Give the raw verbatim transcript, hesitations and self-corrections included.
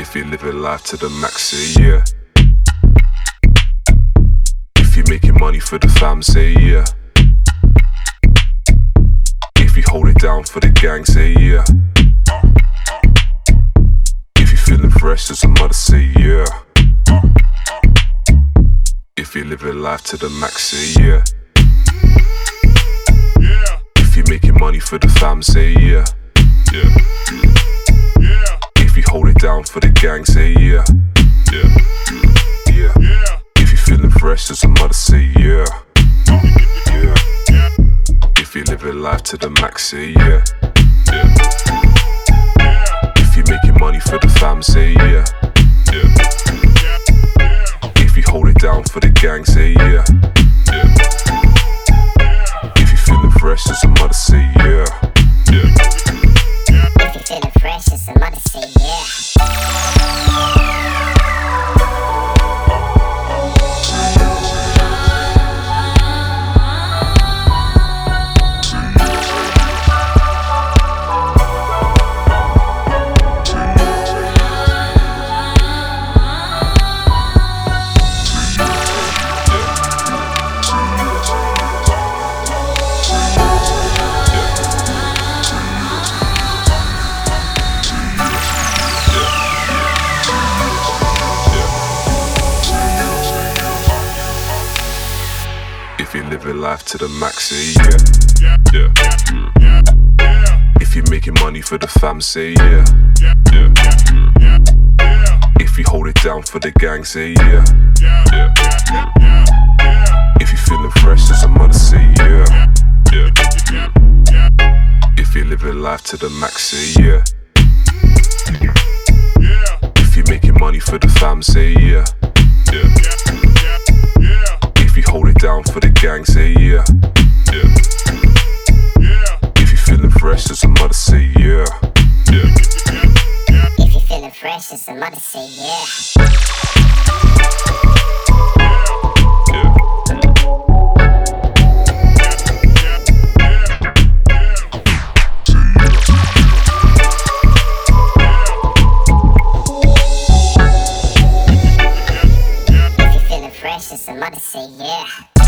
If you're living life to the max, say yeah. If you're making money for the fam, say yeah. If you hold it down for the gang, say yeah. If you're feeling fresh as a mother, say yeah. If you're living life to the max, say yeah. If you're making money for the fam, say yeah. Yeah. If you hold it down for the gang, say yeah. Yeah. Yeah. If you're feeling fresh as a mother, say yeah. Yeah. If you're living life to the max, say yeah. Yeah. If you're making money for the fam, say yeah. Yeah. If you hold it down for the gang, say yeah. Yeah. If you're feeling fresh as a mother, say yeah. Yeah. If you're feeling fresh as a mother, say yeah. If you're living life to the max, say yeah. Yeah. Mm. If you're making money for the fam, say yeah. Yeah. Mm. If you hold it down for the gang, say yeah. Yeah. Mm. If you're feeling fresh as a mother, say yeah. Yeah. Mm. If you're living life to the max, say yeah. If you're making money for the fam, say yeah. Yeah. If you hold it down for the gang, say yeah. Yeah. If you're feeling fresh as a mother, say yeah. Yeah. If you're feeling fresh as a mother, say yeah. Yeah. If you're feeling fresh as a mother, say yeah.